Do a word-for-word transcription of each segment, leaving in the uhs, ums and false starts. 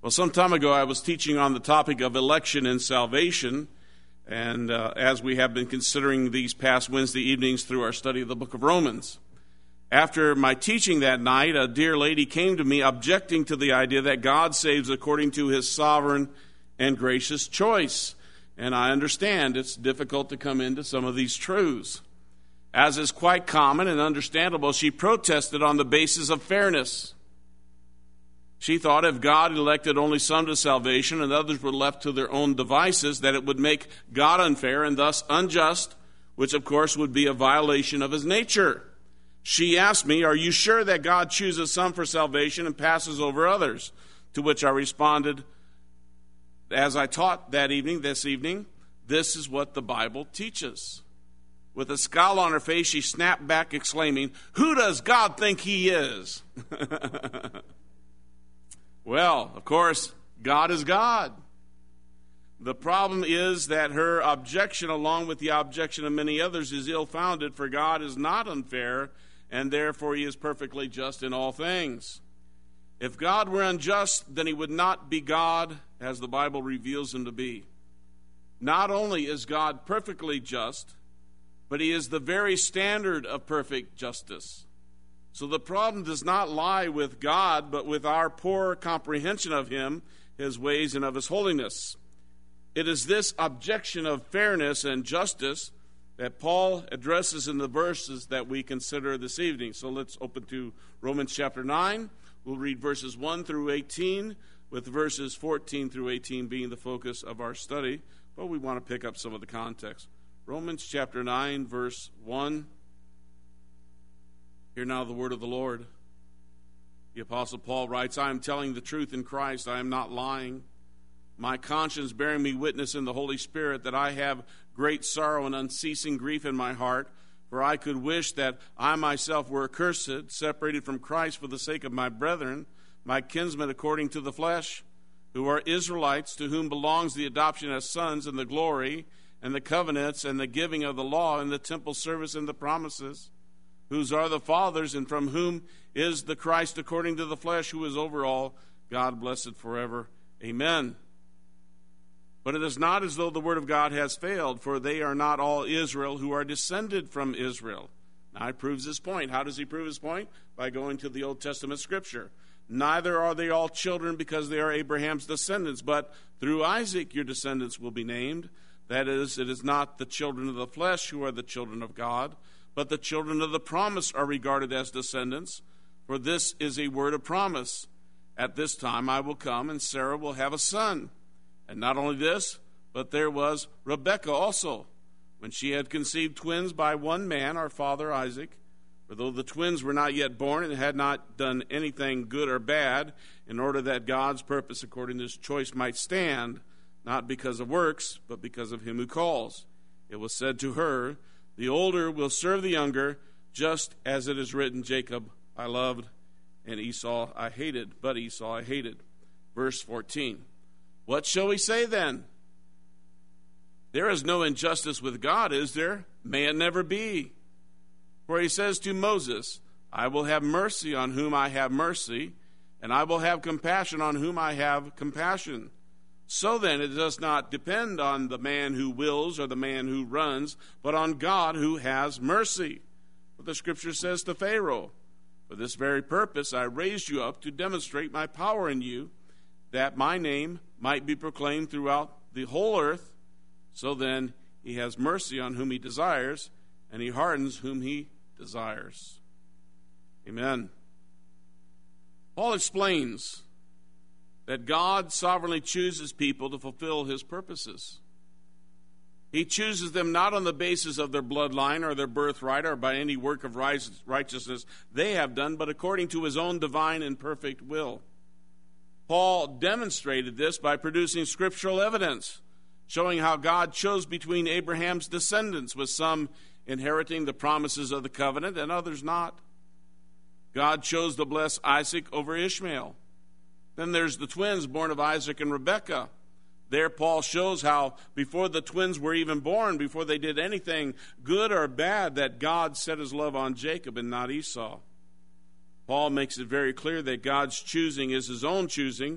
Well, some time ago I was teaching on the topic of election and salvation, and uh, as we have been considering these past Wednesday evenings through our study of the book of Romans. After my teaching that night, a dear lady came to me objecting to the idea that God saves according to his sovereign and gracious choice. And I understand it's difficult to come into some of these truths. As is quite common and understandable, she protested on the basis of fairness. She thought if God elected only some to salvation and others were left to their own devices, that it would make God unfair and thus unjust, which of course would be a violation of his nature. She asked me, "Are you sure that God chooses some for salvation and passes over others?" To which I responded, as I taught that evening, this evening, "This is what the Bible teaches." With a scowl on her face, she snapped back, exclaiming, "Who does God think he is?" Well, of course, God is God. The problem is that her objection, along with the objection of many others, is ill-founded, for God is not unfair, and therefore he is perfectly just in all things. If God were unjust, then he would not be God as the Bible reveals him to be. Not only is God perfectly just, but he is the very standard of perfect justice. So the problem does not lie with God, but with our poor comprehension of him, his ways, and of his holiness. It is this objection of fairness and justice that Paul addresses in the verses that we consider this evening. So let's open to Romans chapter nine. We'll read verses one through eighteen, with verses fourteen through eighteen being the focus of our study, but we want to pick up some of the context. Romans chapter nine, verse one. Hear now the word of the Lord. The Apostle Paul writes, "I am telling the truth in Christ, I am not lying. My conscience bearing me witness in the Holy Spirit that I have great sorrow and unceasing grief in my heart, for I could wish that I myself were accursed, separated from Christ for the sake of my brethren, my kinsmen according to the flesh, who are Israelites, to whom belongs the adoption as sons and the glory and the covenants and the giving of the law and the temple service and the promises, whose are the fathers, and from whom is the Christ according to the flesh, who is over all, God blessed forever. Amen. But it is not as though the word of God has failed, for they are not all Israel who are descended from Israel." Now he proves his point. How does he prove his point? By going to the Old Testament scripture. "Neither are they all children because they are Abraham's descendants, but through Isaac your descendants will be named. That is, it is not the children of the flesh who are the children of God, but the children of the promise are regarded as descendants. For this is a word of promise. At this time I will come, and Sarah will have a son. And not only this, but there was Rebekah also, when she had conceived twins by one man, our father Isaac. For though the twins were not yet born and had not done anything good or bad, in order that God's purpose according to his choice might stand, not because of works, but because of him who calls, it was said to her, the older will serve the younger, just as it is written, Jacob I loved, and Esau I hated, but Esau I hated." Verse fourteen. "What shall we say then? There is no injustice with God, is there? May it never be. For he says to Moses, I will have mercy on whom I have mercy, and I will have compassion on whom I have compassion. So then it does not depend on the man who wills or the man who runs, but on God who has mercy. For the scripture says to Pharaoh, for this very purpose I raised you up to demonstrate my power in you, that my name might be proclaimed throughout the whole earth. So then he has mercy on whom he desires, and he hardens whom he desires." Amen. Paul explains that God sovereignly chooses people to fulfill his purposes. He chooses them not on the basis of their bloodline or their birthright or by any work of righteousness they have done, but according to his own divine and perfect will. Paul demonstrated this by producing scriptural evidence, showing how God chose between Abraham's descendants, with some inheriting the promises of the covenant and others not. God chose to bless Isaac over Ishmael. Then there's the twins born of Isaac and Rebekah. There Paul shows how before the twins were even born, before they did anything good or bad, that God set his love on Jacob and not Esau. Paul makes it very clear that God's choosing is his own choosing,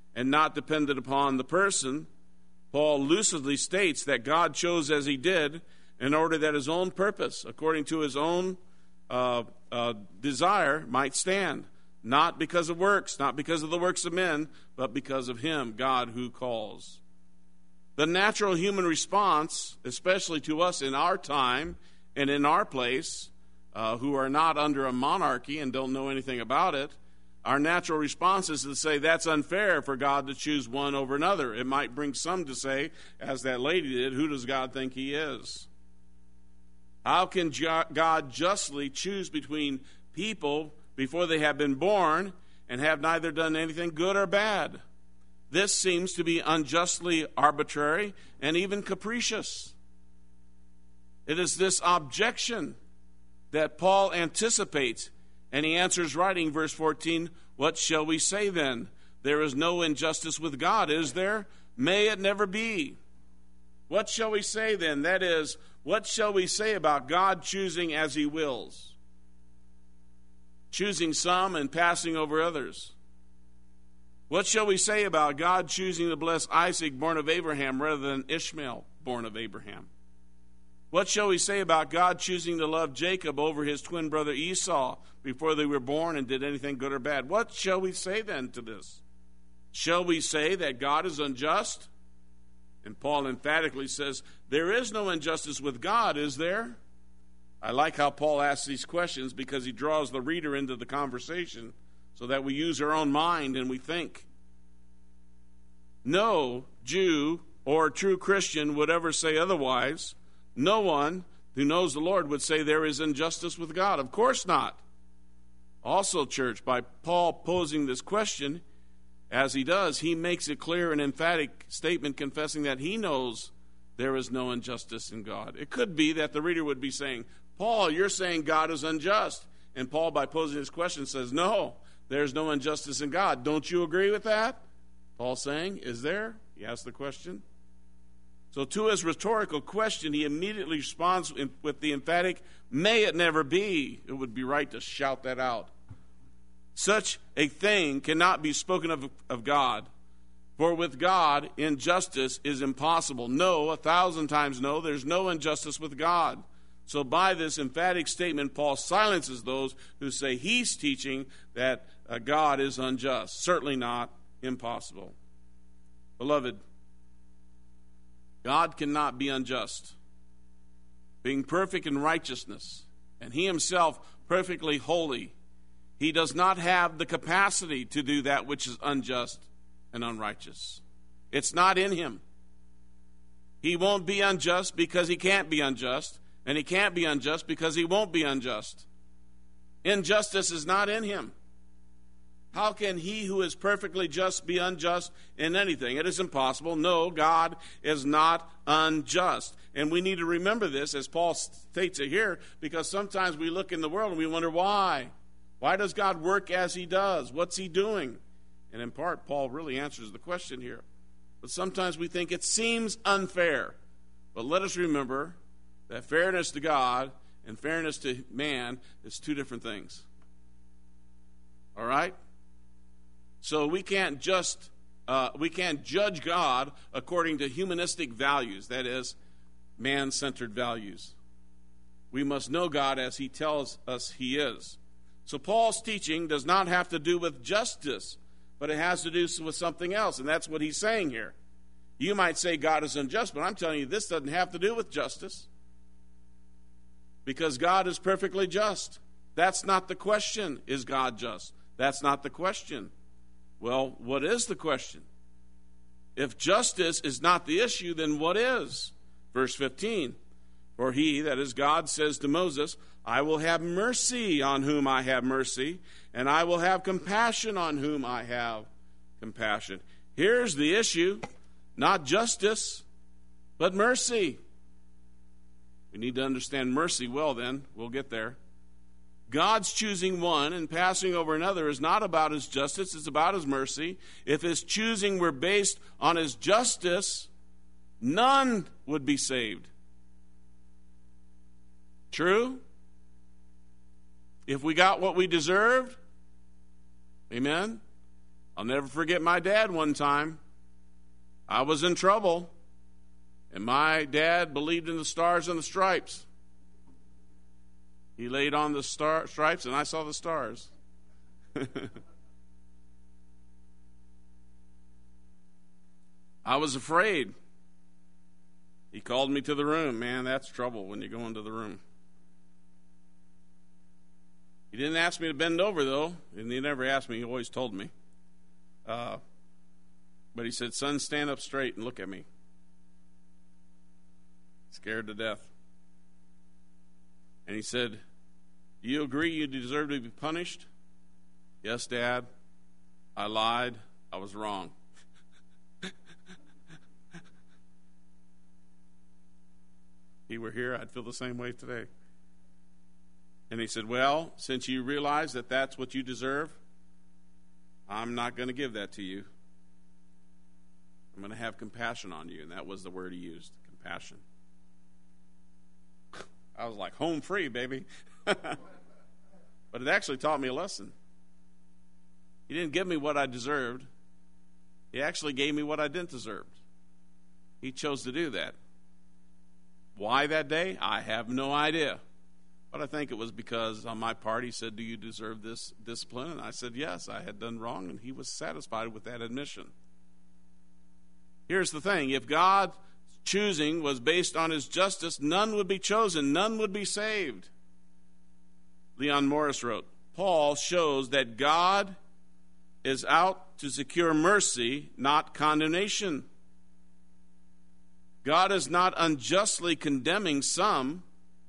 and not dependent upon the person, Paul lucidly states that God chose as he did in order that his own purpose, according to his own uh, uh, desire, might stand. Not because of works, not because of the works of men, but because of him, God, who calls. The natural human response, especially to us in our time and in our place, uh, who are not under a monarchy and don't know anything about it, our natural response is to say that's unfair for God to choose one over another. It might bring some to say, as that lady did, who does God think he is? How can God justly choose between people before they have been born and have neither done anything good or bad? This seems to be unjustly arbitrary and even capricious. It is this objection that Paul anticipates, and he answers writing, verse fourteen, "What shall we say then? There is no injustice with God, is there? May it never be." What shall we say then? That is, what shall we say about God choosing as he wills? Choosing some and passing over others. What shall we say about God choosing to bless Isaac, born of Abraham, rather than Ishmael, born of Abraham? What shall we say about God choosing to love Jacob over his twin brother Esau before they were born and did anything good or bad? What shall we say then to this? Shall we say that God is unjust? And Paul emphatically says, there is no injustice with God, is there? I like how Paul asks these questions because he draws the reader into the conversation so that we use our own mind and we think. No Jew or true Christian would ever say otherwise. No one who knows the Lord would say there is injustice with God. Of course not. Also, church, by Paul posing this question, as he does, he makes it clear and emphatic statement confessing that he knows there is no injustice in God. It could be that the reader would be saying, Paul, you're saying God is unjust. And Paul, by posing this question, says, no, there's no injustice in God. Don't you agree with that? Paul's saying, is there? He asks the question. So to his rhetorical question, he immediately responds with the emphatic, may it never be. It would be right to shout that out. Such a thing cannot be spoken of of God, for with God, injustice is impossible. No, a thousand times no, there's no injustice with God. So by this emphatic statement, Paul silences those who say he's teaching that uh, God is unjust. Certainly not impossible. Beloved, God cannot be unjust. Being perfect in righteousness, and he himself perfectly holy, he does not have the capacity to do that which is unjust and unrighteous. It's not in him. He won't be unjust because he can't be unjust, and he can't be unjust because he won't be unjust. Injustice is not in him. How can he who is perfectly just be unjust in anything? It is impossible. No, God is not unjust. And we need to remember this, as Paul states it here, because sometimes we look in the world and we wonder why. Why does God work as he does? What's he doing? And in part, Paul really answers the question here. But sometimes we think it seems unfair. But let us remember that fairness to God and fairness to man is two different things. All right? So we can't just uh, we can't judge God according to humanistic values, that is, man-centered values. We must know God as he tells us he is. So Paul's teaching does not have to do with justice, but it has to do with something else, and that's what he's saying here. You might say God is unjust, but I'm telling you this doesn't have to do with justice, because God is perfectly just. That's not the question, is God just? That's not the question. Well, what is the question? If justice is not the issue, then what is? Verse fifteen, for he, that is God, says to Moses, I will have mercy on whom I have mercy, and I will have compassion on whom I have compassion. Here's the issue, not justice, but mercy. We need to understand mercy well then. We'll get there. God's choosing one and passing over another is not about his justice, it's about his mercy. If his choosing were based on his justice, none would be saved. True? If we got what we deserved, amen, I'll never forget my dad one time. I was in trouble, and my dad believed in the stars and the stripes. He laid on the star stripes, and I saw the stars. I was afraid. He called me to the room. Man, that's trouble when you go into the room. He didn't ask me to bend over, though, and he never asked me. He always told me. Uh, but he said, son, stand up straight and look at me. Scared to death. And he said, do you agree you deserve to be punished? Yes, Dad. I lied. I was wrong. If he were here, I'd feel the same way today. And he said, well, since you realize that that's what you deserve, I'm not going to give that to you. I'm going to have compassion on you. And that was the word he used, compassion. I was like, home free, baby. But it actually taught me a lesson. He didn't give me what I deserved. He actually gave me what I didn't deserve. He chose to do that. Why that day? I have no idea. But I think it was because on my part he said, do you deserve this discipline? And I said, yes, I had done wrong, and he was satisfied with that admission. Here's the thing. If God's choosing was based on his justice, none would be chosen. None would be saved. Leon Morris wrote, Paul shows that God is out to secure mercy, not condemnation. God is not unjustly condemning some.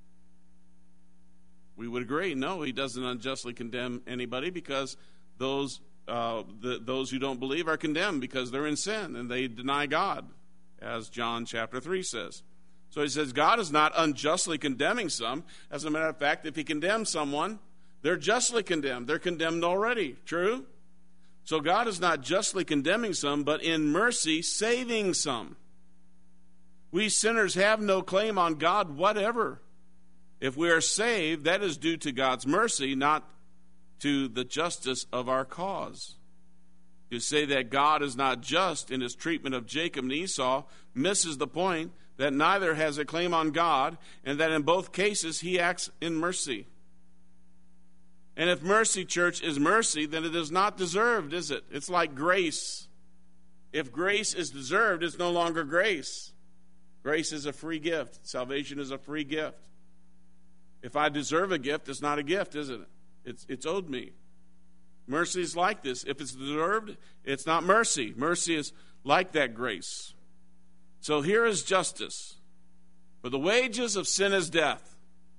We would agree. No, he doesn't unjustly condemn anybody because those uh, the, those who don't believe are condemned because they're in sin and they deny God, as John chapter three says. So he says God is not unjustly condemning some. As a matter of fact, if he condemns someone, they're justly condemned. They're condemned already. True? So God is not justly condemning some, but in mercy saving some. We sinners have no claim on God whatever. If we are saved, that is due to God's mercy, not to the justice of our cause. To say that God is not just in his treatment of Jacob and Esau misses the point that neither has a claim on God, and that in both cases he acts in mercy. And if mercy, church, is mercy, then it is not deserved, is it? It's like grace. If grace is deserved, it's no longer grace. Grace is a free gift. Salvation is a free gift. If I deserve a gift, it's not a gift, isn't it? It's, it's owed me. Mercy is like this. If it's deserved, it's not mercy. Mercy is like that grace. So here is justice. For the wages of sin is death.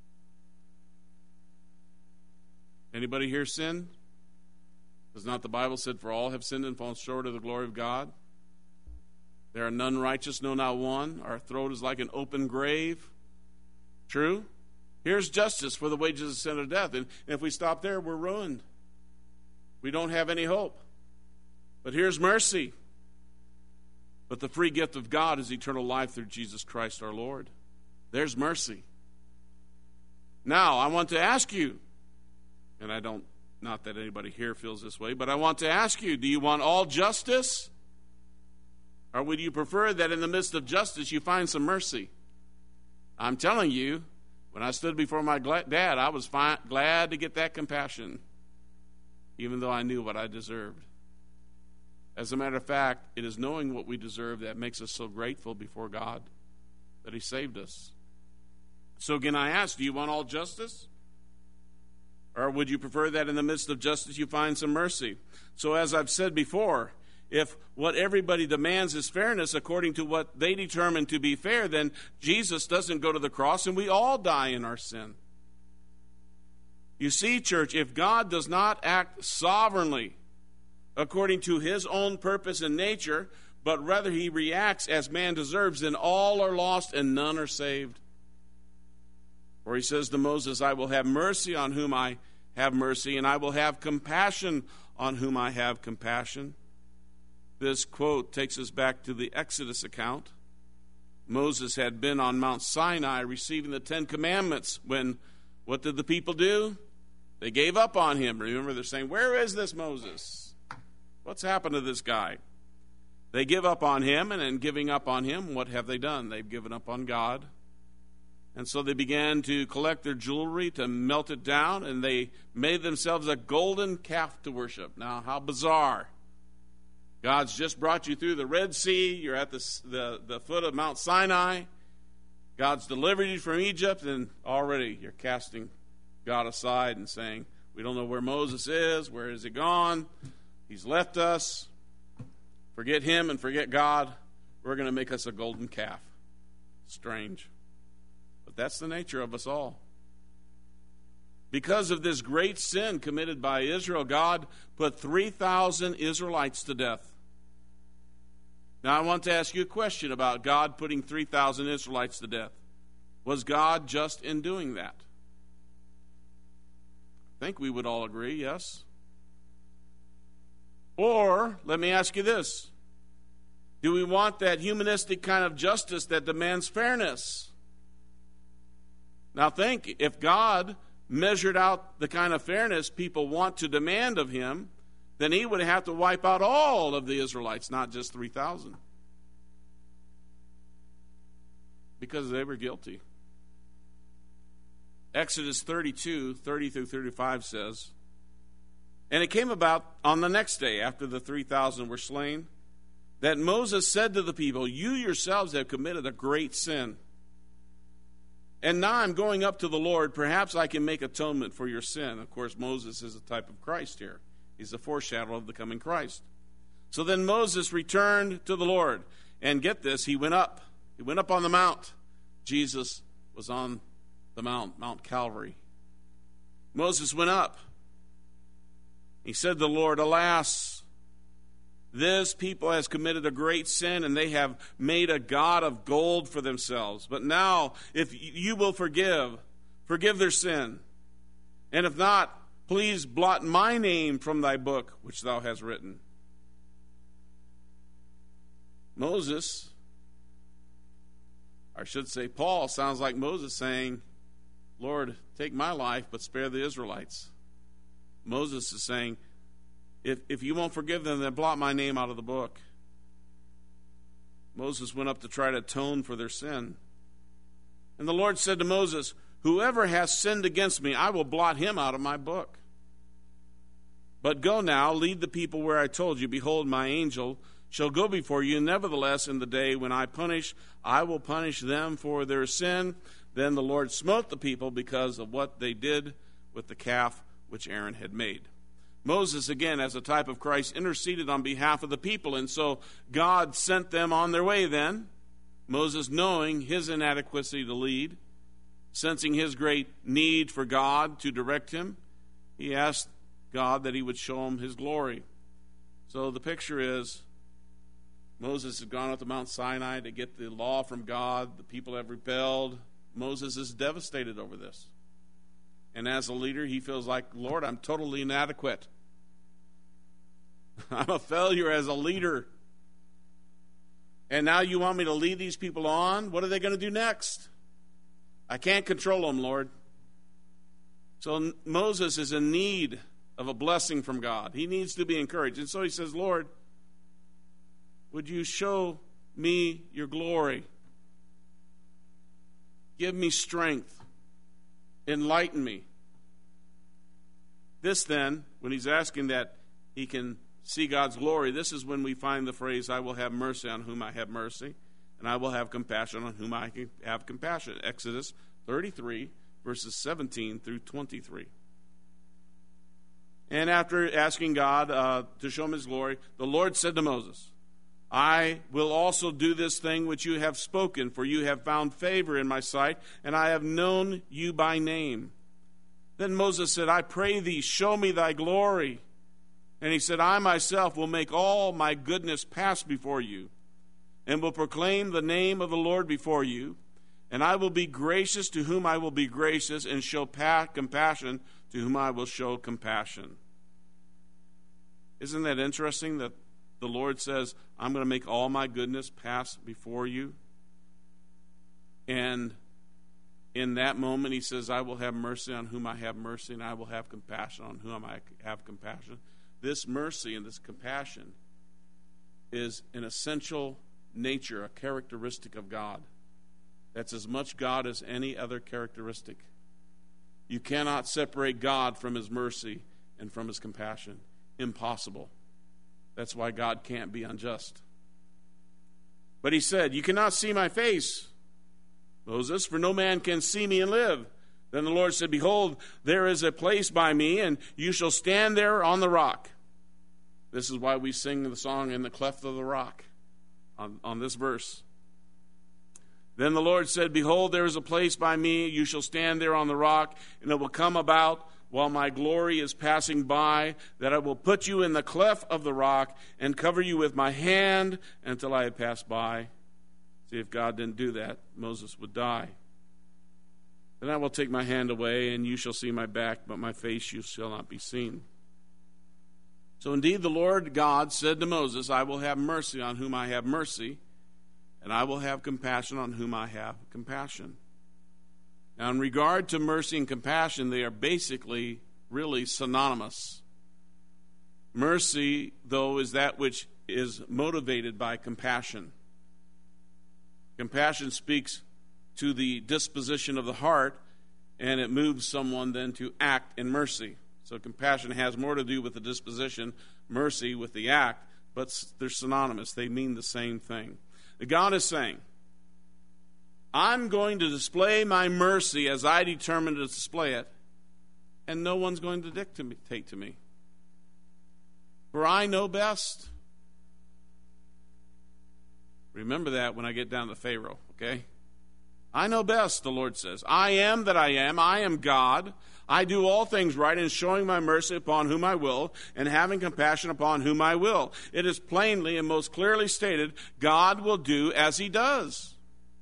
Anybody here sin? Does not the Bible said, for all have sinned and fallen short of the glory of God? There are none righteous, no, not one. Our throat is like an open grave. True? Here's justice. For the wages of sin are death. And if we stop there, we're ruined. We don't have any hope. But here's mercy. But the free gift of God is eternal life through Jesus Christ our Lord. There's mercy. Now, I want to ask you, and I don't, not that anybody here feels this way, but I want to ask you, do you want all justice? Or would you prefer that in the midst of justice you find some mercy? I'm telling you, when I stood before my dad, I was fi- glad to get that compassion, even though I knew what I deserved. As a matter of fact, it is knowing what we deserve that makes us so grateful before God that he saved us. So again, I ask, do you want all justice? Or would you prefer that in the midst of justice you find some mercy? So as I've said before, if what everybody demands is fairness according to what they determine to be fair, then Jesus doesn't go to the cross and we all die in our sin. You see, church, if God does not act sovereignly according to his own purpose and nature, but rather he reacts as man deserves, then all are lost and none are saved. For he says to Moses, I will have mercy on whom I have mercy, and I will have compassion on whom I have compassion. This quote takes us back to the Exodus account. Moses had been on Mount Sinai receiving the Ten Commandments when, what did the people do? They gave up on him. Remember, they're saying, where is this Moses? What's happened to this guy? They give up on him, and in giving up on him, what have they done? They've given up on God. And so they began to collect their jewelry, to melt it down, and they made themselves a golden calf to worship. Now, how bizarre. God's just brought you through the Red Sea. You're at the, the, the foot of Mount Sinai. God's delivered you from Egypt, and already you're casting God aside and saying, we don't know where Moses is. Where is he gone? He's left us. Forget him and forget God. We're going to make us a golden calf. Strange. But that's the nature of us all. Because of this great sin committed by Israel, God put three thousand Israelites to death. Now, I want to ask you a question about God putting three thousand Israelites to death. Was God just in doing that? I think we would all agree, yes. Or, let me ask you this. Do we want that humanistic kind of justice that demands fairness? Now think, if God measured out the kind of fairness people want to demand of him, then he would have to wipe out all of the Israelites, not just three thousand. Because they were guilty. Exodus thirty-two, thirty through thirty-five says, and it came about on the next day, after the three thousand were slain, that Moses said to the people, you yourselves have committed a great sin. And now I'm going up to the Lord. Perhaps I can make atonement for your sin. Of course, Moses is a type of Christ here. He's a foreshadow of the coming Christ. So then Moses returned to the Lord. And get this, he went up. He went up on the mount. Jesus was on the mount, Mount Calvary. Moses went up. He said to the Lord, alas, this people has committed a great sin, and they have made a god of gold for themselves. But now, if you will forgive, forgive their sin. And if not, please blot my name from thy book, which thou hast written. Moses, or I should say Paul, sounds like Moses saying, Lord, take my life, but spare the Israelites. Moses is saying, If, if you won't forgive them, then blot my name out of the book. Moses went up to try to atone for their sin. And the Lord said to Moses, whoever has sinned against me, I will blot him out of my book. But go now, lead the people where I told you. Behold, my angel shall go before you. Nevertheless, in the day when I punish, I will punish them for their sin. Then the Lord smote the people because of what they did with the calf which Aaron had made. Moses, again, as a type of Christ, interceded on behalf of the people, and so God sent them on their way then. Moses, knowing his inadequacy to lead, sensing his great need for God to direct him, he asked God that he would show him his glory. So the picture is, Moses has gone up to Mount Sinai to get the law from God. The people have rebelled. Moses is devastated over this. And as a leader, he feels like, Lord, I'm totally inadequate. I'm a failure as a leader. And now you want me to lead these people on? What are they going to do next? I can't control them, Lord. So Moses is in need of a blessing from God. He needs to be encouraged. And so he says, Lord, would you show me your glory? Give me strength. Enlighten me. This then, when he's asking that he can see God's glory, this is when we find the phrase, I will have mercy on whom I have mercy, and I will have compassion on whom I have compassion. Exodus thirty-three, verses seventeen through twenty-three. And after asking God uh, to show him his glory, the Lord said to Moses, I will also do this thing which you have spoken, for you have found favor in my sight, and I have known you by name. Then Moses said, I pray thee, show me thy glory. And he said, I myself will make all my goodness pass before you, and will proclaim the name of the Lord before you. And I will be gracious to whom I will be gracious, and show pa- compassion to whom I will show compassion. Isn't that interesting that the Lord says, I'm going to make all my goodness pass before you? And in that moment, he says, I will have mercy on whom I have mercy, and I will have compassion on whom I have compassion. this mercy and this compassion is an essential nature, a characteristic of God. That's as much God as any other characteristic. You cannot separate God from his mercy and from his compassion. Impossible. That's why God can't be unjust. But he said, you cannot see my face, Moses, for no man can see me and live. Then the Lord said, behold, there is a place by me, and you shall stand there on the rock. This is why we sing the song in the cleft of the rock on, on this verse. Then the Lord said, behold, there is a place by me, you shall stand there on the rock, and it will come about while my glory is passing by, that I will put you in the cleft of the rock and cover you with my hand until I have passed by. See, if God didn't do that, Moses would die. Then I will take my hand away, and you shall see my back, but my face you shall not be seen. So indeed the Lord God said to Moses, I will have mercy on whom I have mercy, and I will have compassion on whom I have compassion. Now, in regard to mercy and compassion, they are basically really synonymous. Mercy, though, is that which is motivated by compassion. Compassion speaks to the disposition of the heart, and it moves someone then to act in mercy. So compassion has more to do with the disposition, mercy with the act, but they're synonymous. They mean the same thing. God is saying, I'm going to display my mercy as I determine to display it, and no one's going to dictate to me. For I know best. Remember that when I get down to Pharaoh, okay? I know best, the Lord says. I am that I am. I am God. I do all things right in showing my mercy upon whom I will and having compassion upon whom I will. It is plainly and most clearly stated, God will do as he does.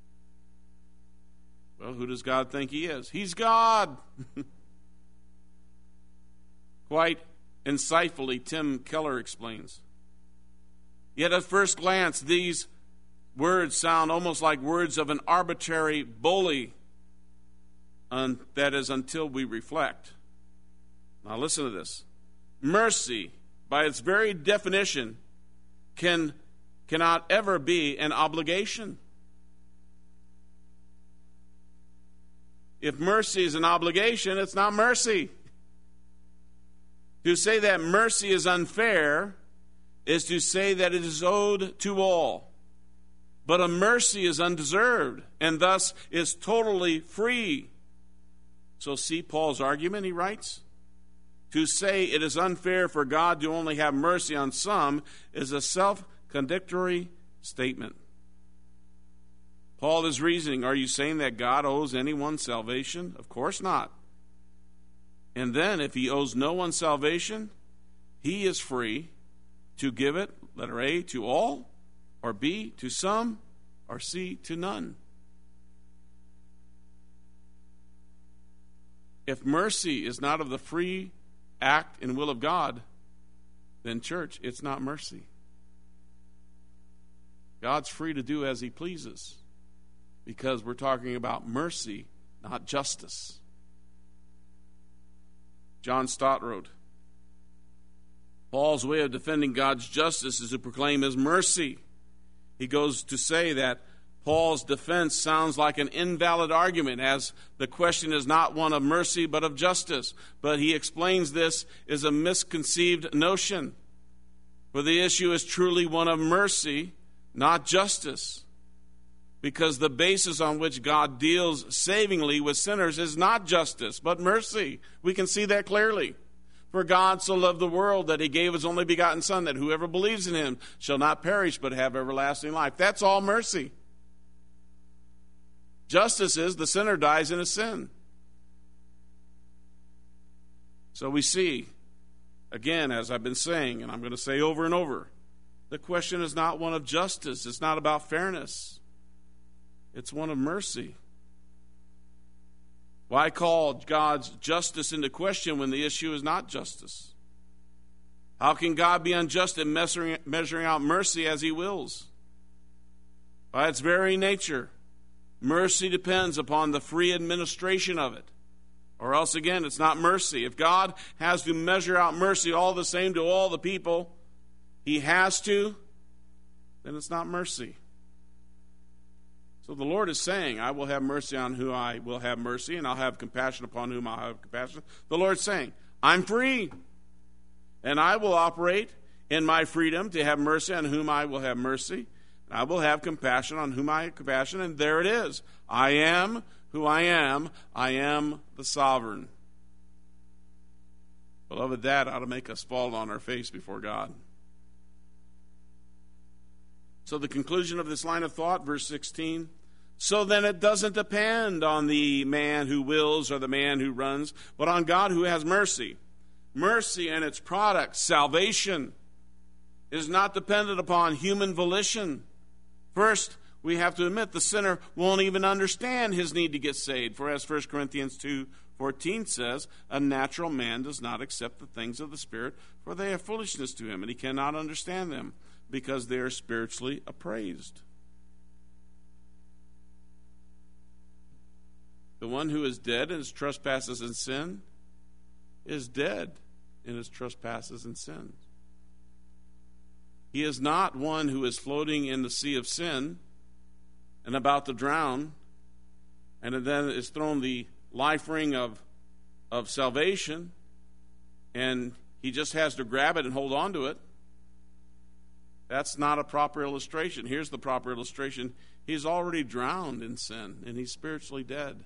Well, who does God think he is? He's God. Quite insightfully, Tim Keller explains. Yet at first glance, these words sound almost like words of an arbitrary bully. And that is until we reflect. Now listen to this. Mercy, by its very definition, can cannot ever be an obligation. If mercy is an obligation, it's not mercy. To say that mercy is unfair is to say that it is owed to all. But a mercy is undeserved and thus is totally free. So see Paul's argument, he writes? To say it is unfair for God to only have mercy on some is a self-contradictory statement. Paul is reasoning, are you saying that God owes anyone salvation? Of course not. And then if he owes no one salvation, he is free to give it, letter A, to all, or B, to some, or C, to none. If mercy is not of the free act and will of God, then, church, it's not mercy. God's free to do as he pleases because we're talking about mercy, not justice. John Stott wrote, Paul's way of defending God's justice is to proclaim his mercy. He goes to say that Paul's defense sounds like an invalid argument, as the question is not one of mercy but of justice. But he explains this is a misconceived notion. For the issue is truly one of mercy, not justice. Because the basis on which God deals savingly with sinners is not justice, but mercy. We can see that clearly. For God so loved the world that he gave his only begotten Son, that whoever believes in him shall not perish but have everlasting life. That's all mercy. Justice is the sinner dies in his sin. So we see, again, as I've been saying, and I'm going to say over and over, the question is not one of justice. It's not about fairness. It's one of mercy. Why call God's justice into question when the issue is not justice? How can God be unjust in measuring, measuring out mercy as he wills? By its very nature, mercy depends upon the free administration of it. Or else, again, it's not mercy. If God has to measure out mercy all the same to all the people, he has to, then it's not mercy. So the Lord is saying, I will have mercy on who I will have mercy, and I'll have compassion upon whom I'll have compassion. The Lord's saying, I'm free, and I will operate in my freedom to have mercy on whom I will have mercy. I will have compassion on whom I have compassion, and there it is. I am who I am. I am the sovereign. Beloved, that ought to make us fall on our face before God. So the conclusion of this line of thought, verse sixteen, so then it doesn't depend on the man who wills or the man who runs, but on God who has mercy. Mercy and its product, salvation, is not dependent upon human volition. First, we have to admit the sinner won't even understand his need to get saved. For as First Corinthians two fourteen says, a natural man does not accept the things of the Spirit, for they are foolishness to him, and he cannot understand them, because they are spiritually appraised. The one who is dead in his trespasses and sin is dead in his trespasses and sins. He is not one who is floating in the sea of sin and about to drown, and then is thrown the life ring of, of salvation, and he just has to grab it and hold on to it. That's not a proper illustration. Here's the proper illustration. He's already drowned in sin, and he's spiritually dead.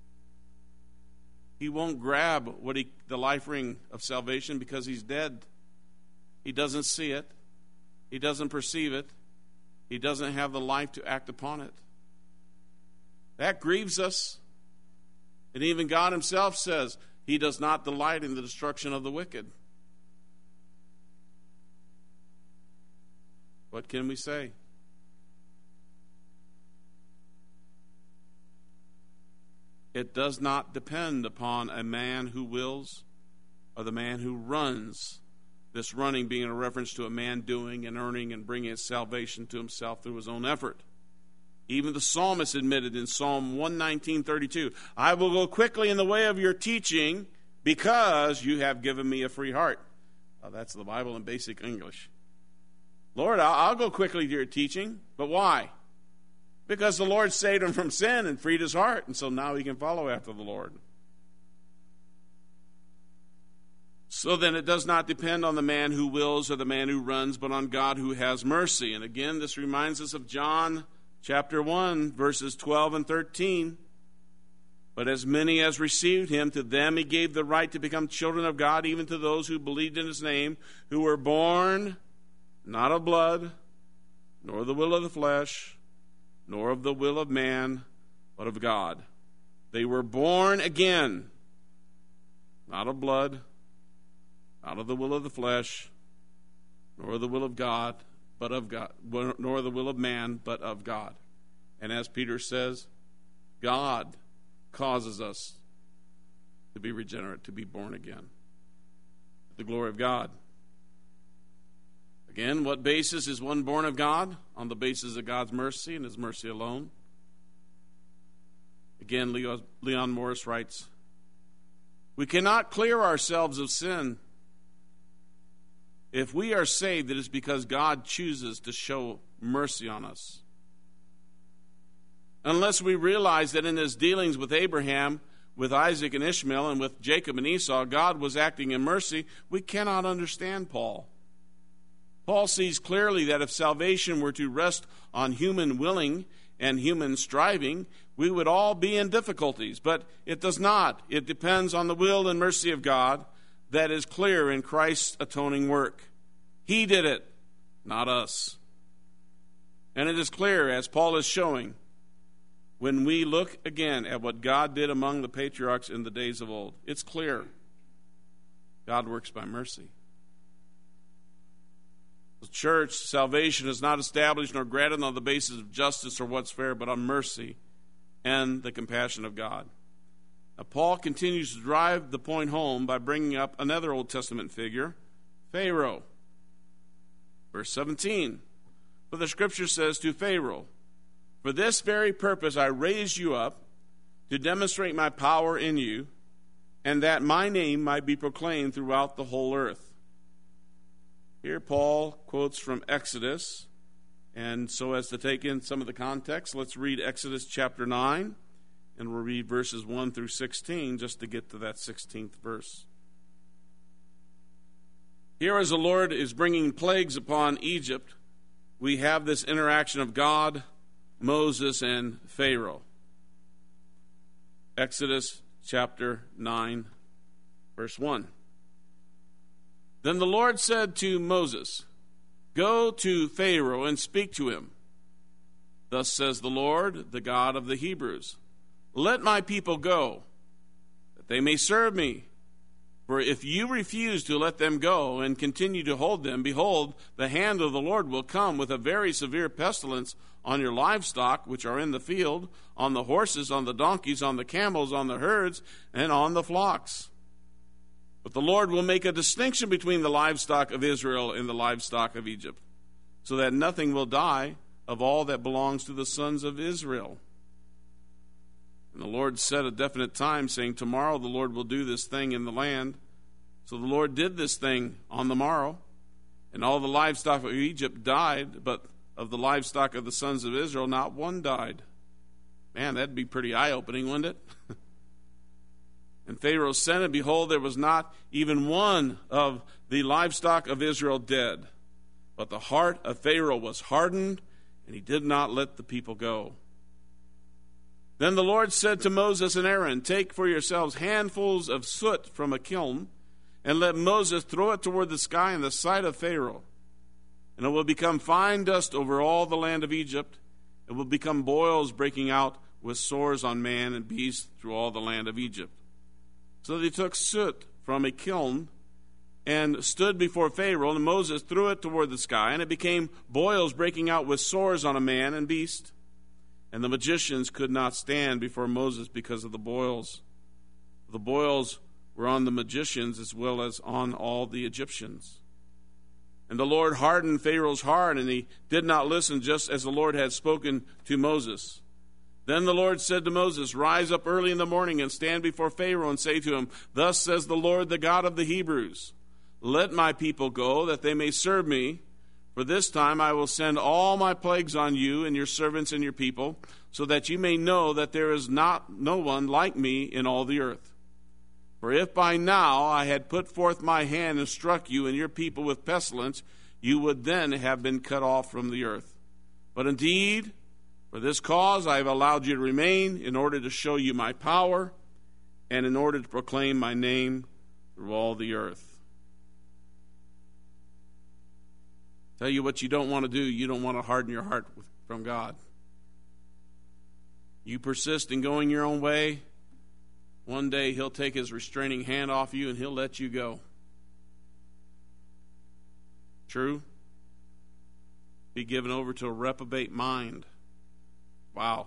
He won't grab what he, the life ring of salvation because he's dead. He doesn't see it. He doesn't perceive it. He doesn't have the life to act upon it. That grieves us. And even God himself says he does not delight in the destruction of the wicked. What can we say? It does not depend upon a man who wills or the man who runs. This running being a reference to a man doing and earning and bringing his salvation to himself through his own effort. Even the psalmist admitted in Psalm one nineteen thirty-two, I will go quickly in the way of your teaching because you have given me a free heart. Oh, that's the Bible in basic English. Lord, I'll go quickly to your teaching, but why? Because the Lord saved him from sin and freed his heart, and so now he can follow after the Lord. So then it does not depend on the man who wills or the man who runs, but on God who has mercy. And again, this reminds us of John chapter one, verses twelve and thirteen. But as many as received him, to them he gave the right to become children of God, even to those who believed in his name, who were born not of blood, nor the will of the flesh, nor of the will of man, but of God. They were born again, not of blood, not of the will of the flesh, nor the will of God, but of God, nor the will of man, but of God. And as Peter says, God causes us to be regenerate, to be born again. The glory of God. Again, what basis is one born of God? On the basis of God's mercy and his mercy alone. Again, Leo, Leon Morris writes, we cannot clear ourselves of sin. If we are saved, it is because God chooses to show mercy on us. Unless we realize that in his dealings with Abraham, with Isaac and Ishmael, and with Jacob and Esau, God was acting in mercy, we cannot understand Paul. Paul sees clearly that if salvation were to rest on human willing and human striving, we would all be in difficulties. But it does not. It depends on the will and mercy of God that is clear in Christ's atoning work. He did it, not us. And it is clear, as Paul is showing, when we look again at what God did among the patriarchs in the days of old. It's clear. God works by mercy. The church, salvation is not established nor granted on the basis of justice or what's fair, but on mercy and the compassion of God. Now, Paul continues to drive the point home by bringing up another Old Testament figure, Pharaoh. Verse seventeen, for the scripture says to Pharaoh, for this very purpose I raised you up, to demonstrate my power in you, and that my name might be proclaimed throughout the whole earth. Here Paul quotes from Exodus, and so as to take in some of the context, let's read Exodus chapter nine, and we'll read verses one through sixteen just to get to that sixteenth verse. Here, as the Lord is bringing plagues upon Egypt, we have this interaction of God, Moses, and Pharaoh. Exodus chapter nine, verse one. Then the Lord said to Moses, "Go to Pharaoh and speak to him. Thus says the Lord, the God of the Hebrews, let my people go, that they may serve me. For if you refuse to let them go and continue to hold them, behold, the hand of the Lord will come with a very severe pestilence on your livestock which are in the field, on the horses, on the donkeys, on the camels, on the herds, and on the flocks. But the Lord will make a distinction between the livestock of Israel and the livestock of Egypt, so that nothing will die of all that belongs to the sons of Israel." And the Lord set a definite time, saying, "Tomorrow the Lord will do this thing in the land." So the Lord did this thing on the morrow, and all the livestock of Egypt died, but of the livestock of the sons of Israel not one died. Man, that'd be pretty eye-opening, wouldn't it? And Pharaoh sent, and behold, there was not even one of the livestock of Israel dead. But the heart of Pharaoh was hardened, and he did not let the people go. Then the Lord said to Moses and Aaron, "Take for yourselves handfuls of soot from a kiln, and let Moses throw it toward the sky in the sight of Pharaoh. And it will become fine dust over all the land of Egypt. It will become boils breaking out with sores on man and beast through all the land of Egypt." So they took soot from a kiln and stood before Pharaoh, and Moses threw it toward the sky, and it became boils breaking out with sores on a man and beast. And the magicians could not stand before Moses because of the boils. The boils were on the magicians as well as on all the Egyptians. And the Lord hardened Pharaoh's heart, and he did not listen, just as the Lord had spoken to Moses. Then the Lord said to Moses, "Rise up early in the morning and stand before Pharaoh and say to him, 'Thus says the Lord, the God of the Hebrews, let my people go, that they may serve me. For this time I will send all my plagues on you and your servants and your people, so that you may know that there is not no one like me in all the earth. For if by now I had put forth my hand and struck you and your people with pestilence, you would then have been cut off from the earth. But indeed, for this cause I have allowed you to remain, in order to show you my power, and in order to proclaim my name through all the earth." Tell you what you don't want to do. You don't want to harden your heart from God. You persist in going your own way, one day he'll take his restraining hand off you and he'll let you go. True? Be given over to a reprobate mind. Wow.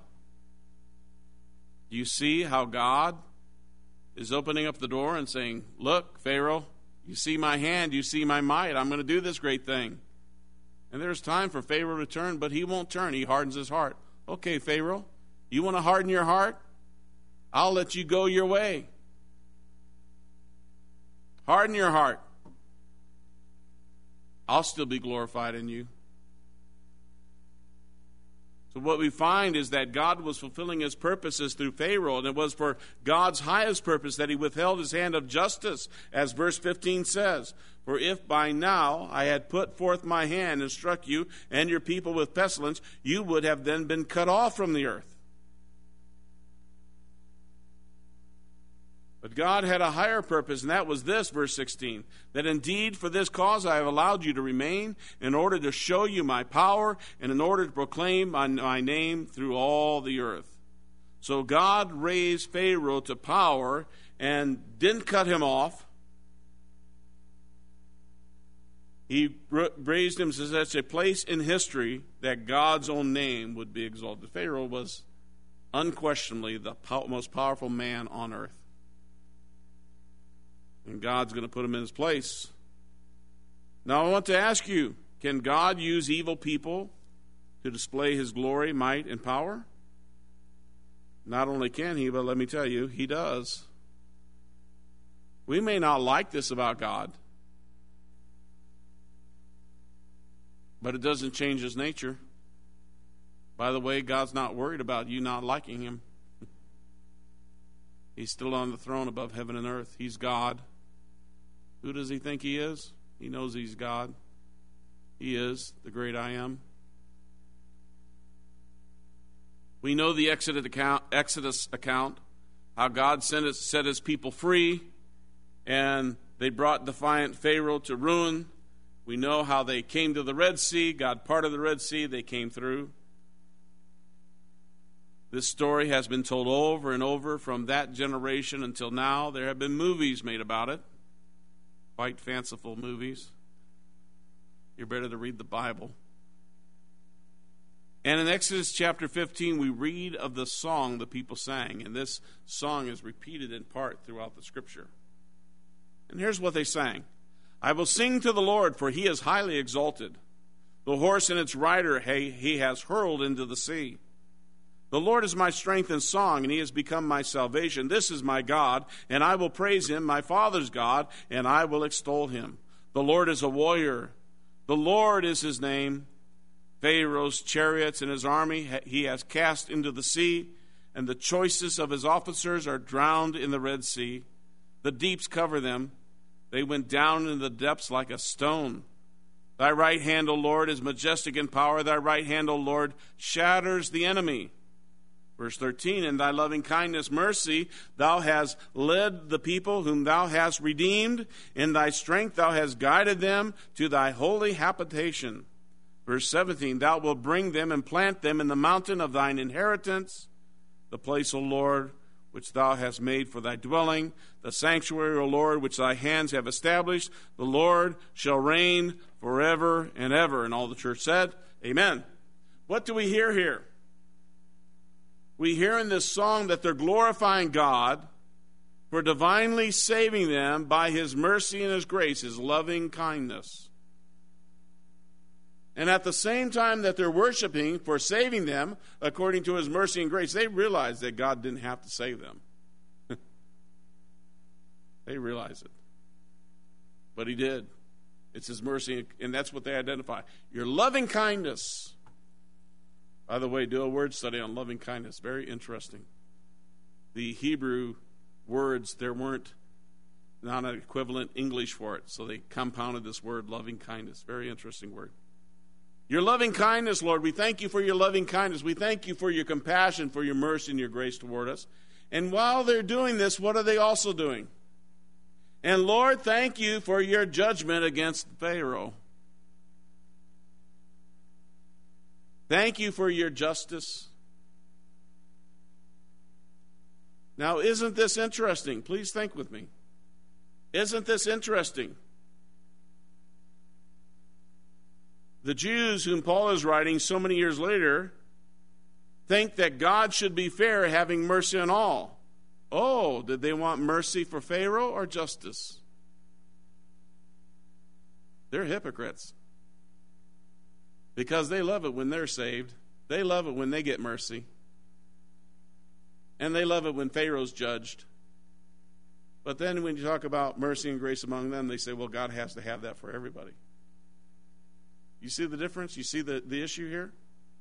Do you see how God is opening up the door and saying, "Look, Pharaoh, you see my hand, you see my might. I'm going to do this great thing." And there's time for Pharaoh to turn, but he won't turn. He hardens his heart. Okay, Pharaoh, you want to harden your heart? I'll let you go your way. Harden your heart. I'll still be glorified in you. So what we find is that God was fulfilling his purposes through Pharaoh, and it was for God's highest purpose that he withheld his hand of justice, as verse fifteen says. "For if by now I had put forth my hand and struck you and your people with pestilence, you would have then been cut off from the earth." But God had a higher purpose, and that was this, verse sixteen, "that indeed for this cause I have allowed you to remain, in order to show you my power, and in order to proclaim my, my name through all the earth." So God raised Pharaoh to power and didn't cut him off. He raised him to such a place in history that God's own name would be exalted. Pharaoh was unquestionably the most powerful man on earth. And God's going to put him in his place. Now I want to ask you, can God use evil people to display his glory, might, and power? Not only can he, but let me tell you, he does. We may not like this about God, but it doesn't change his nature. By the way, God's not worried about you not liking him. He's still on the throne above heaven and earth. He's God. Who does he think he is? He knows he's God. He is the great I am. We know the Exodus account, Exodus account, how God sent his, set his people free, and they brought defiant Pharaoh to ruin. We know how they came to the Red Sea. God parted the Red Sea. They came through. This story has been told over and over from that generation until now. There have been movies made about it, quite fanciful movies. You're better to read the Bible. And in Exodus chapter fifteen, we read of the song the people sang. And this song is repeated in part throughout the Scripture. And here's what they sang. I will sing to the Lord, for he is highly exalted. The horse and its rider he has hurled into the sea. The Lord is my strength and song, and he has become my salvation. This is my God, and I will praise him, my father's God, and I will extol him. The Lord is a warrior. The Lord is his name. Pharaoh's chariots and his army he has cast into the sea, and the choicest of his officers are drowned in the Red Sea. The deeps cover them. They went down in the depths like a stone. Thy right hand, O Lord, is majestic in power. Thy right hand, O Lord, shatters the enemy. Verse thirteen, in thy loving kindness, mercy, thou hast led the people whom thou hast redeemed. In thy strength thou hast guided them to thy holy habitation. Verse seventeen, thou wilt bring them and plant them in the mountain of thine inheritance, the place, O Lord, which thou hast made for thy dwelling, the sanctuary, O Lord, which thy hands have established. The Lord shall reign forever and ever. And all the church said, amen. What do we hear here? We hear in this song that they're glorifying God for divinely saving them by his mercy and his grace, his loving kindness. And at the same time that they're worshiping for saving them according to his mercy and grace, they realize that God didn't have to save them. They realize it. But he did. It's his mercy, and that's what they identify. Your loving kindness. By the way, do a word study on loving kindness. Very interesting. The Hebrew words, there weren't not an equivalent English for it, so they compounded this word, loving kindness. Very interesting word. Your loving kindness, Lord, we thank you for your loving kindness. We thank you for your compassion, for your mercy and your grace toward us. And while they're doing this, what are they also doing? And Lord, thank you for your judgment against Pharaoh. Thank you for your justice. Now, isn't this interesting? Please think with me. Isn't this interesting? The Jews whom Paul is writing so many years later think that God should be fair, having mercy on all. Oh, did they want mercy for Pharaoh or justice? They're hypocrites. Because they love it when they're saved. They love it when they get mercy. And they love it when Pharaoh's judged. But then when you talk about mercy and grace among them, they say, well, God has to have that for everybody. You see the difference? You see the, the issue here?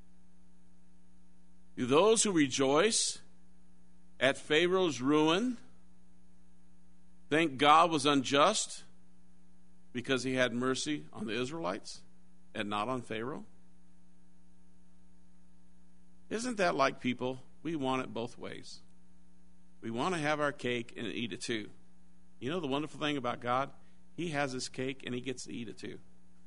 Do those who rejoice at Pharaoh's ruin think God was unjust because he had mercy on the Israelites and not on Pharaoh? Isn't that like people? We want it both ways. We want to have our cake and eat it too. You know the wonderful thing about God? He has his cake and he gets to eat it too.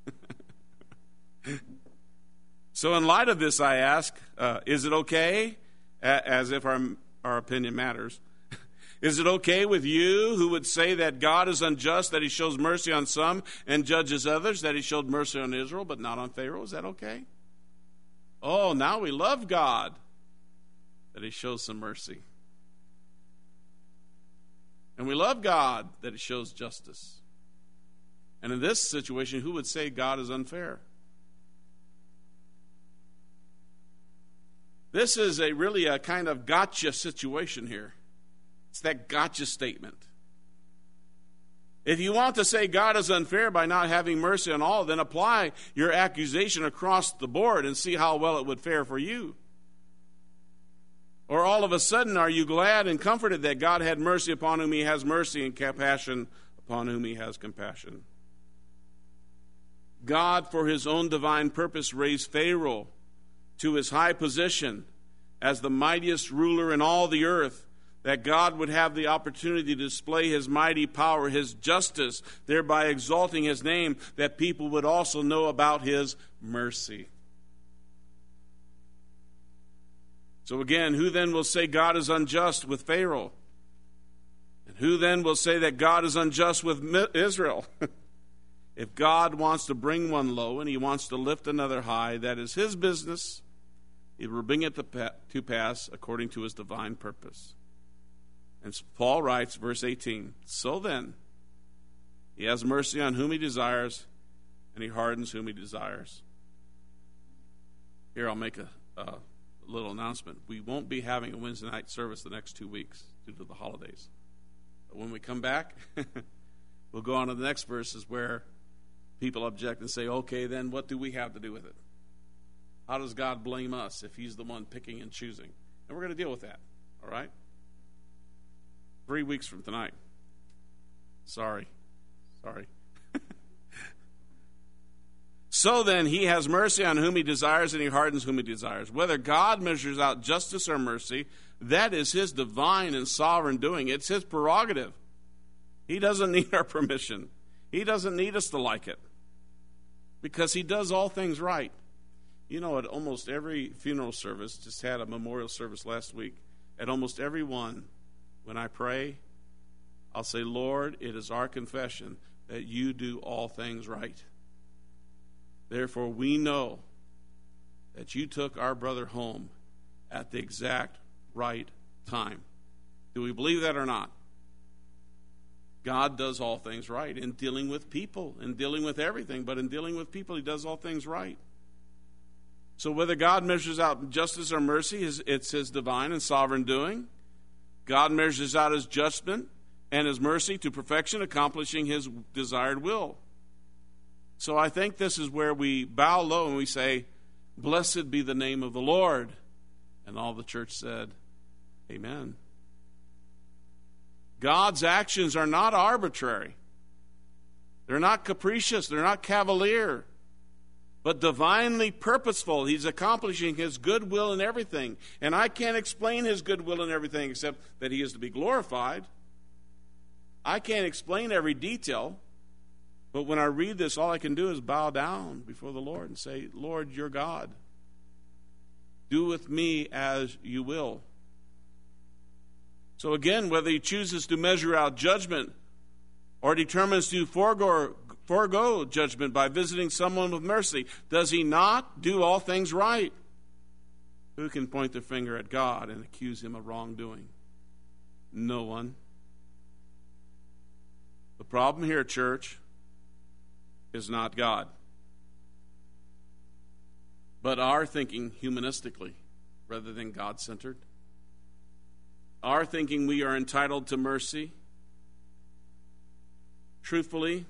So in light of this, I ask, uh, is it okay, as if our, our opinion matters, is it okay with you who would say that God is unjust, that he shows mercy on some and judges others, that he showed mercy on Israel but not on Pharaoh? Is that okay? Oh, now we love God that he shows some mercy. And we love God that he shows justice. And in this situation, who would say God is unfair? This is a really a kind of gotcha situation here. It's that gotcha statement. If you want to say God is unfair by not having mercy on all, then apply your accusation across the board and see how well it would fare for you. Or all of a sudden, are you glad and comforted that God had mercy upon whom he has mercy and compassion upon whom he has compassion? God, for his own divine purpose, raised Pharaoh to his high position as the mightiest ruler in all the earth, that God would have the opportunity to display his mighty power, his justice, thereby exalting his name, that people would also know about his mercy. So again, who then will say God is unjust with Pharaoh? And who then will say that God is unjust with Israel? If God wants to bring one low and he wants to lift another high, that is his business. He will bring it to pass according to his divine purpose. And Paul writes, verse eighteen, so then, he has mercy on whom he desires, and he hardens whom he desires. Here I'll make a, a little announcement. We won't be having a Wednesday night service the next two weeks due to the holidays. But when we come back, we'll go on to the next verses where people object and say, okay, then what do we have to do with it? How does God blame us if he's the one picking and choosing? And we're going to deal with that, all right? Three weeks from tonight. Sorry. Sorry. So then, he has mercy on whom he desires, and he hardens whom he desires. Whether God measures out justice or mercy, that is his divine and sovereign doing. It's his prerogative. He doesn't need our permission. He doesn't need us to like it, because he does all things right. You know, at almost every funeral service, just had a memorial service last week, at almost every one, when I pray, I'll say, Lord, it is our confession that you do all things right. Therefore, we know that you took our brother home at the exact right time. Do we believe that or not? God does all things right in dealing with people, in dealing with everything, but in dealing with people, he does all things right. So whether God measures out justice or mercy, it's his divine and sovereign doing. God measures out his judgment and his mercy to perfection, accomplishing his desired will. So I think this is where we bow low and we say, blessed be the name of the Lord. And all the church said, amen. God's actions are not arbitrary. They're not capricious. They're not cavalier. But divinely purposeful. He's accomplishing his goodwill in everything. And I can't explain his goodwill in everything except that he is to be glorified. I can't explain every detail. But when I read this, all I can do is bow down before the Lord and say, Lord, you're God. Do with me as you will. So again, whether he chooses to measure out judgment or determines to forego Forego judgment by visiting someone with mercy, does he not do all things right? Who can point their finger at God and accuse him of wrongdoing? No one. The problem here, church, is not God, but our thinking humanistically rather than God-centered. Our thinking we are entitled to mercy. Truthfully,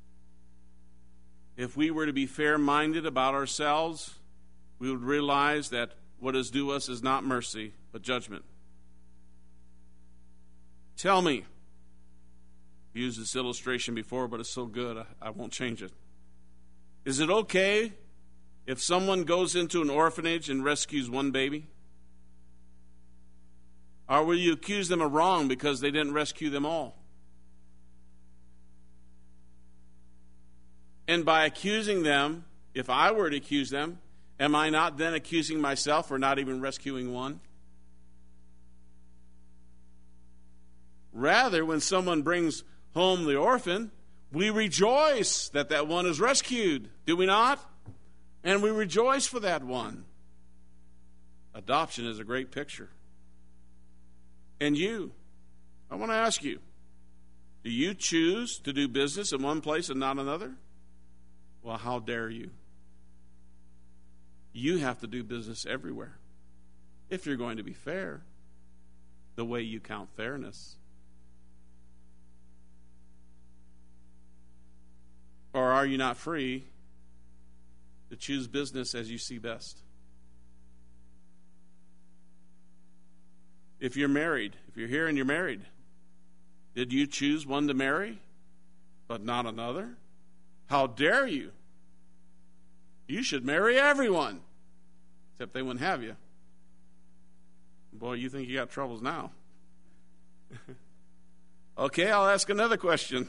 if we were to be fair-minded about ourselves, we would realize that what is due us is not mercy, but judgment. Tell me, I've used this illustration before, but it's so good, I, I won't change it. Is it okay if someone goes into an orphanage and rescues one baby? Or will you accuse them of wrong because they didn't rescue them all? And by accusing them, if I were to accuse them, am I not then accusing myself for not even rescuing one? Rather, when someone brings home the orphan, we rejoice that that one is rescued, do we not? And we rejoice for that one. Adoption is a great picture. And you, I want to ask you, do you choose to do business in one place and not another? Well, how dare you? You have to do business everywhere if you're going to be fair, the way you count fairness. Or are you not free to choose business as you see best? If you're married, if you're here and you're married, did you choose one to marry, but not another? How dare you? You should marry everyone, except they wouldn't have you. Boy, you think you got troubles now. Okay, I'll ask another question.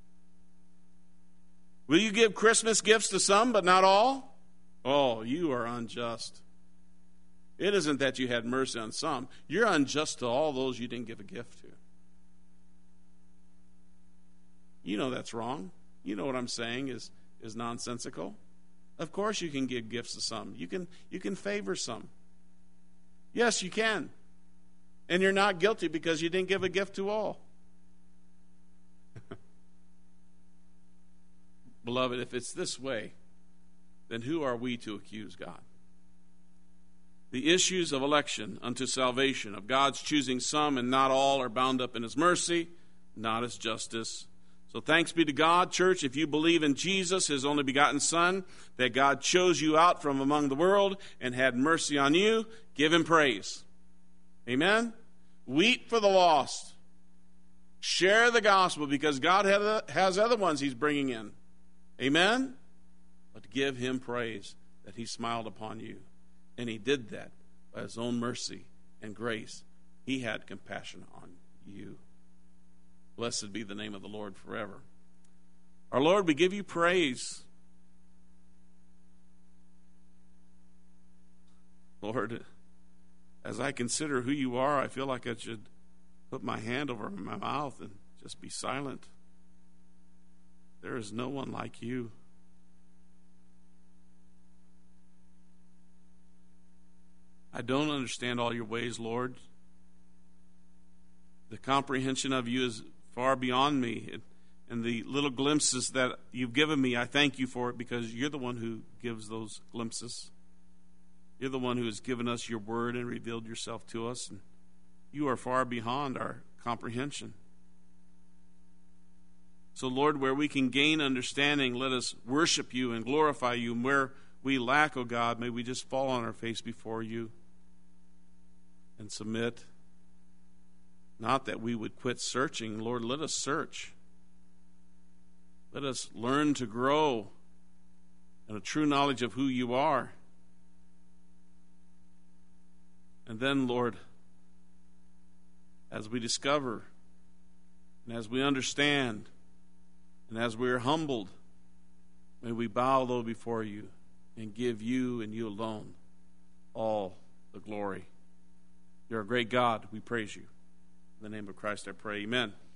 Will you give Christmas gifts to some, but not all? Oh, you are unjust. It isn't that you had mercy on some. You're unjust to all those you didn't give a gift to. You know that's wrong. You know what I'm saying is, is nonsensical. Of course you can give gifts to some. You can, you can favor some. Yes, you can. And you're not guilty because you didn't give a gift to all. Beloved, if it's this way, then who are we to accuse God? The issues of election unto salvation, of God's choosing some and not all, are bound up in His mercy, not His justice. So thanks be to God, church, if you believe in Jesus, His only begotten Son, that God chose you out from among the world and had mercy on you, give Him praise. Amen? Weep for the lost. Share the gospel because God has other ones He's bringing in. Amen? But give Him praise that He smiled upon you. And He did that by His own mercy and grace. He had compassion on you. Blessed be the name of the Lord forever. Our Lord, we give you praise. Lord, as I consider who you are, I feel like I should put my hand over my mouth and just be silent. There is no one like you. I don't understand all your ways, Lord. The comprehension of you is far beyond me. And the little glimpses that you've given me, I thank you for it because you're the one who gives those glimpses. You're the one who has given us your word and revealed yourself to us. And you are far beyond our comprehension. So, Lord, where we can gain understanding, let us worship you and glorify you. And where we lack, oh God, may we just fall on our face before you and submit. Not that we would quit searching. Lord, let us search. Let us learn to grow in a true knowledge of who you are. And then, Lord, as we discover and as we understand and as we are humbled, may we bow low before you and give you and you alone all the glory. You're a great God. We praise you. In the name of Christ I pray. Amen.